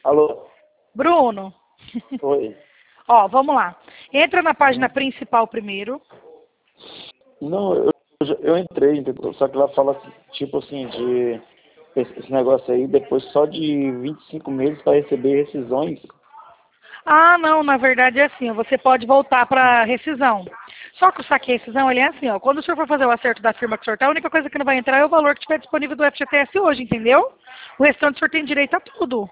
Alô? Bruno. Oi. Ó, vamos lá. Entra na página principal primeiro. Não, eu entrei, entendeu? Só que lá fala, tipo assim, de esse negócio aí, depois só de 25 meses para receber rescisões. Ah, não, na verdade é assim, ó, você pode voltar para rescisão. Só que o saque rescisão, ele é assim, ó, quando o senhor for fazer o acerto da firma que o senhor tá, a única coisa que não vai entrar é o valor que tiver disponível do FGTS hoje, entendeu? O restante o senhor tem direito a tudo.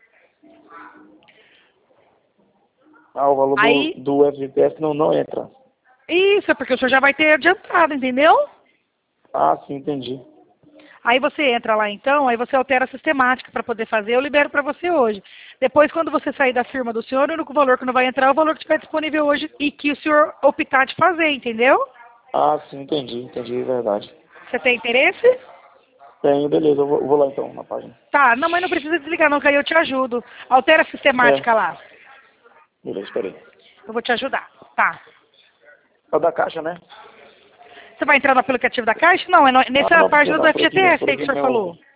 Ah, o valor Aí, do FGTS não entra. isso, é porque o senhor já vai ter adiantado, entendeu? Ah, sim, entendi. Aí você entra lá então, aí você altera a sistemática para poder fazer, eu libero para você hoje. Depois, quando você sair da firma do senhor, o único valor que não vai entrar é o valor que estiver disponível hoje e que o senhor optar de fazer, entendeu? Ah, sim, entendi, é verdade. Você tem interesse? Tenho, beleza, eu vou lá então, na página. Tá, não, mas não precisa desligar não, que aí eu te ajudo. Altera a É, sistemática lá. beleza, peraí. Eu vou te ajudar. Tá. É o da Caixa, né? Você vai entrar no aplicativo da Caixa? Não, é Ah, nessa não, por que página do não? FGTS Por aí que aqui o senhor meu... falou.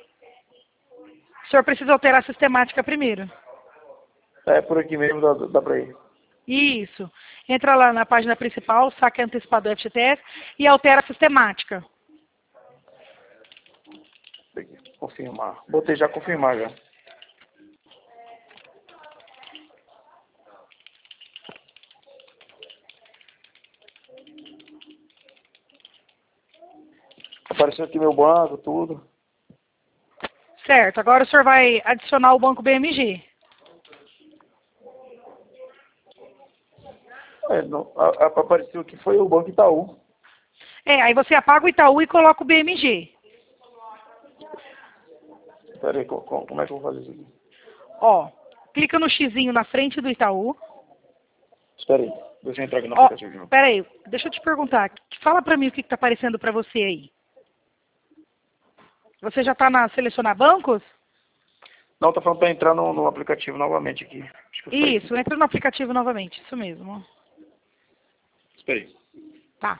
O senhor precisa alterar a sistemática primeiro. É, por aqui mesmo dá pra ir. Isso. Entra lá na página principal, saque antecipado do FGTS e altera a sistemática. Confirmar. Botei já confirmar já. Apareceu aqui meu banco, tudo. Certo. Agora o senhor vai adicionar o banco BMG. É, apareceu aqui foi o Banco Itaú. É, aí você apaga o Itaú e coloca o BMG. Pera aí, como é que eu vou fazer isso aqui? Ó, clica no xizinho na frente do Itaú. Espera aí, deixa eu entrar aqui no Ó, aplicativo de novo. pera aí, deixa eu te perguntar. Fala pra mim o que tá aparecendo pra você aí. Você já tá na selecionar bancos? Não, tá falando pra entrar no aplicativo novamente aqui. Acho que eu saí. Isso, entra no aplicativo novamente, isso mesmo. Espera aí. Tá.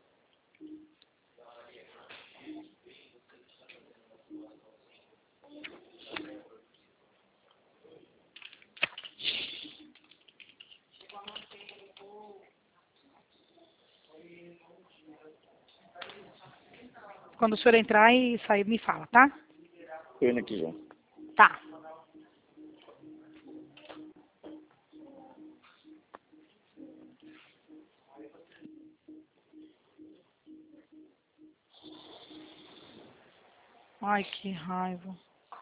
Quando o senhor entrar e sair, me fala, tá? Tô indo aqui já. Tá. Ai, que raiva.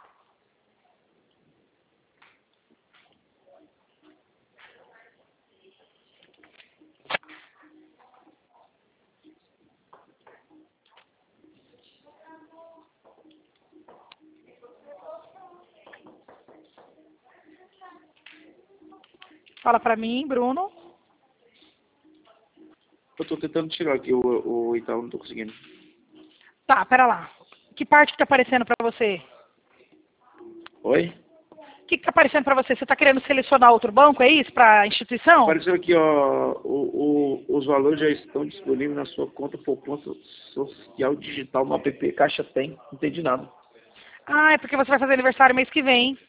Fala pra mim, Bruno. Eu tô tentando tirar aqui o Itaú, não tô conseguindo. Tá, pera lá. Que parte que tá aparecendo pra você? Oi? O que tá aparecendo pra você? Você tá querendo selecionar outro banco, é isso? Pra instituição? Apareceu aqui, ó, os valores já estão disponíveis na sua conta poupança social digital no app Caixa Tem. Não entendi nada. Ah, é porque você vai fazer aniversário mês que vem.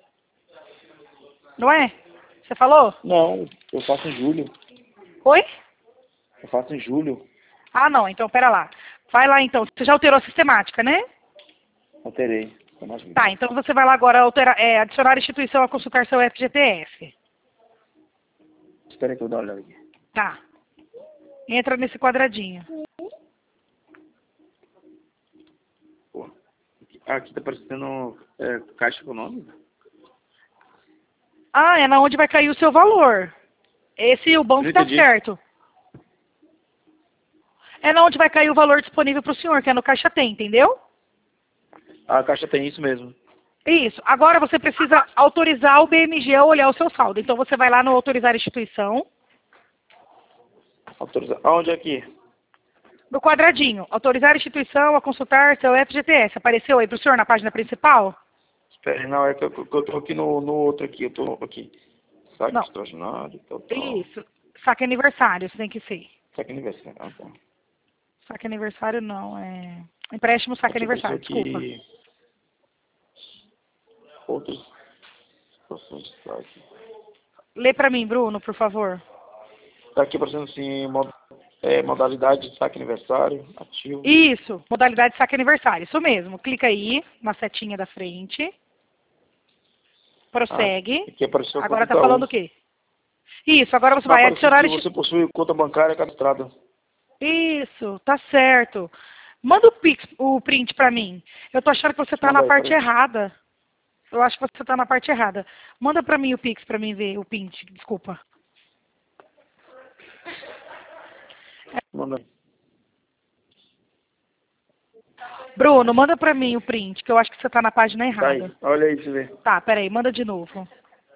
Não é? Você falou? Não, eu faço em julho. Oi? Eu faço em julho. Ah, não. Então, pera lá. Vai lá, então. Você já alterou a sistemática, né? Alterei. Tá mais Tá, então você vai lá agora alterar, adicionar a instituição a consultar seu FGTS. Espera aí que eu dou uma olhada aqui. Tá. Entra nesse quadradinho. Pô. Aqui tá aparecendo Caixa Econômica. Ah, é na onde vai cair o seu valor. Esse o Eu não banco tá entendi. certo. É na onde vai cair o valor disponível para o senhor, que é no Caixa Tem, entendeu? A Caixa tem isso mesmo. Isso. Agora você precisa autorizar o BMG a olhar o seu saldo. Então você vai lá no autorizar instituição, Autorizar. Aonde é aqui? no quadradinho. Autorizar a instituição a consultar seu FGTS. Apareceu aí para o senhor na página principal? Espera aí, não, é que eu tô aqui no outro aqui. Eu tô aqui. Saque Não. extraordinário, tal. Isso. Saque aniversário, isso tem que ser. Saque aniversário. Ah, tá. Saque aniversário não, é... Empréstimo saque Aqui apareceu aniversário, desculpa. aqui outros. Posso destaque. Lê para mim, Bruno, por favor. Tá aqui aparecendo assim, modalidade de saque aniversário, ativo. Isso, modalidade de saque aniversário, isso mesmo. Clica aí, na setinha da frente. Prossegue. Aqui apareceu a conta Agora tá Itaú. falando o quê? Isso, agora você Vai vai aparecer adicionar... que você possui conta bancária cadastrada. Isso, tá certo. Manda o print pra mim. Eu tô achando que você tá Manda na aí, parte peraí. errada. Eu acho que você tá na parte errada. Manda pra mim o Pix pra mim ver, o print, desculpa. Manda aí. Bruno, manda pra mim o print, que eu acho que você tá na página Tá aí, errada. olha aí pra você ver. Tá, peraí, manda de novo.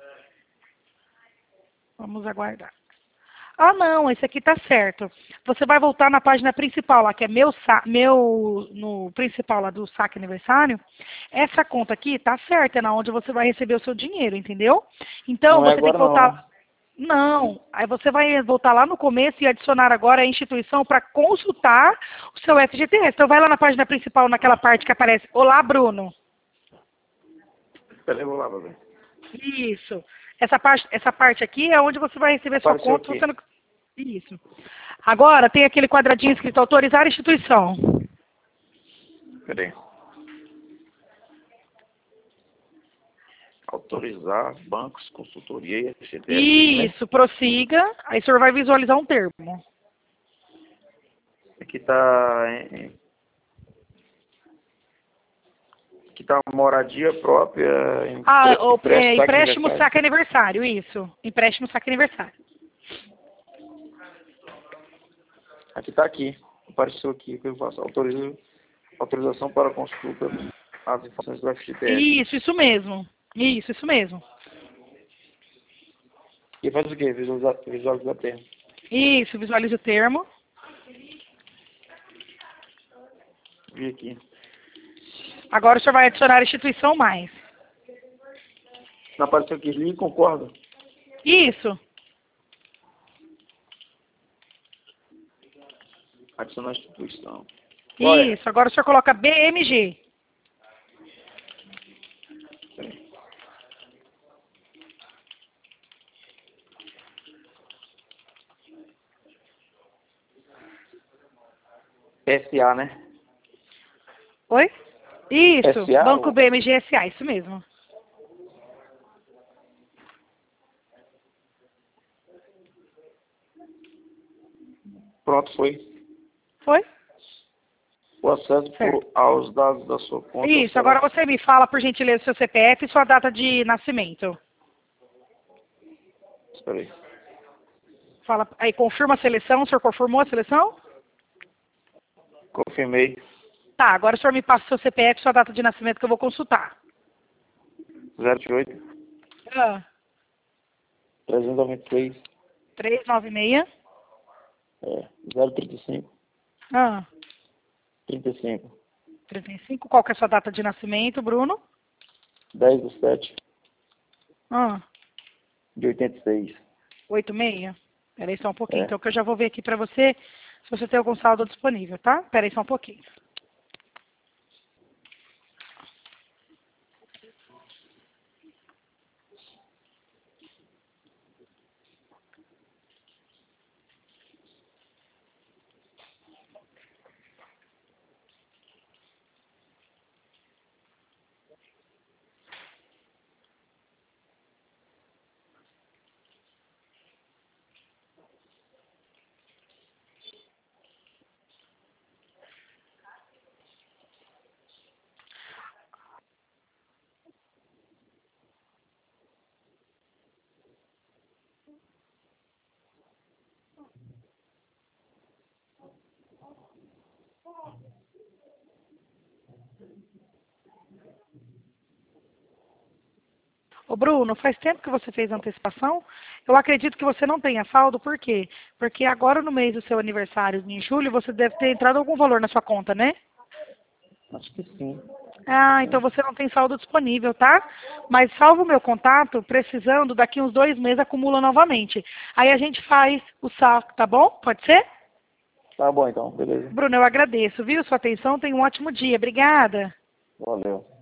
Vamos aguardar. Ah, não, esse aqui tá certo. Você vai voltar na página principal lá, que é no principal lá do saque aniversário. Essa conta aqui tá certa, é na onde você vai receber o seu dinheiro, entendeu? Então, Não é você tem agora que não, né? voltar... Não, aí você vai voltar lá no começo e adicionar agora a instituição para consultar o seu FGTS. Então, vai lá na página principal, naquela parte que aparece, Olá, Bruno. Peraí, eu vou lá, vai ver. Isso. Essa parte aqui é onde você vai receber sua Apareceu conta. aqui. Você não... Isso. Agora tem aquele quadradinho escrito autorizar a instituição. Peraí. Autorizar bancos, consultoria e FGTS, né? Isso, prossiga. Aí o senhor vai visualizar um termo. Aqui tá... Aqui tá moradia própria, Empréstimo aniversário. saque aniversário, isso. Empréstimo saque aniversário. Aqui tá aqui. Apareceu aqui o que eu faço. Autorização para consulta as informações do FGTS. Isso mesmo. Isso mesmo. E faz o quê? Visualizar termo. Isso, visualize o termo. Vi aqui. Agora o senhor vai adicionar a instituição mais. Não apareceu aqui, li e concordo. Isso. Adicionar a instituição. Qual é? Isso. Agora o senhor coloca BMG. SA, né? Oi? Isso. SA, Banco ou... BMG SA, isso mesmo. Pronto, foi. Foi? O acesso aos dados da sua conta. Isso. Agora você me fala, por gentileza, seu CPF e sua data de nascimento. Espera aí. Fala aí, confirma a seleção. O senhor confirmou a seleção? Confirmei. Tá, agora o senhor me passa o seu CPF e sua data de nascimento que eu vou consultar. 08 Ah, 396 396. 035 Ah, 35 35. Qual que é a sua data de nascimento, Bruno? 10/7 Ah, de 86. 86. Peraí só um pouquinho, É. então, que eu já vou ver aqui pra você se você tem algum saldo disponível, tá? Peraí só um pouquinho. Ô Bruno, faz tempo que você fez a antecipação? Eu acredito que você não tenha saldo, por quê? Porque agora no mês do seu aniversário, em julho, você deve ter entrado algum valor na sua conta, né? Acho que sim. Ah, então você não tem saldo disponível, tá? Mas salva o meu contato, precisando, daqui uns 2 meses acumula novamente. Aí a gente faz o saco, tá bom? Pode ser? Tá bom então, beleza. Bruno, eu agradeço, viu? Sua atenção, tenha um ótimo dia. Obrigada. Valeu.